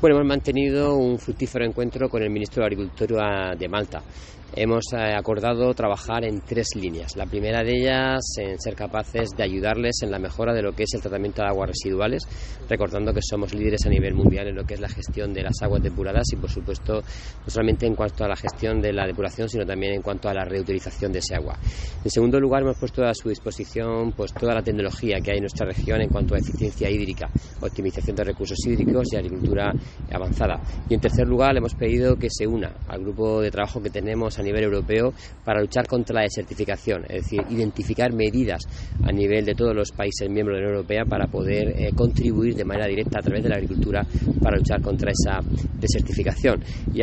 Bueno, hemos mantenido un fructífero encuentro con el ministro de Agricultura de Malta. Hemos acordado trabajar en 3 líneas. La primera de ellas en ser capaces de ayudarles en la mejora de lo que es el tratamiento de aguas residuales, recordando que somos líderes a nivel mundial en lo que es la gestión de las aguas depuradas y, por supuesto, no solamente en cuanto a la gestión de la depuración, sino también en cuanto a la reutilización de ese agua. En segundo lugar, hemos puesto a su disposición toda la tecnología que hay en nuestra región en cuanto a eficiencia hídrica, optimización de recursos hídricos y agricultura avanzada. Y en tercer lugar, le hemos pedido que se una al grupo de trabajo que tenemos a nivel europeo para luchar contra la desertificación, es decir, identificar medidas a nivel de todos los países miembros de la Unión Europea para poder contribuir de manera directa a través de la agricultura para luchar contra esa desertificación. Y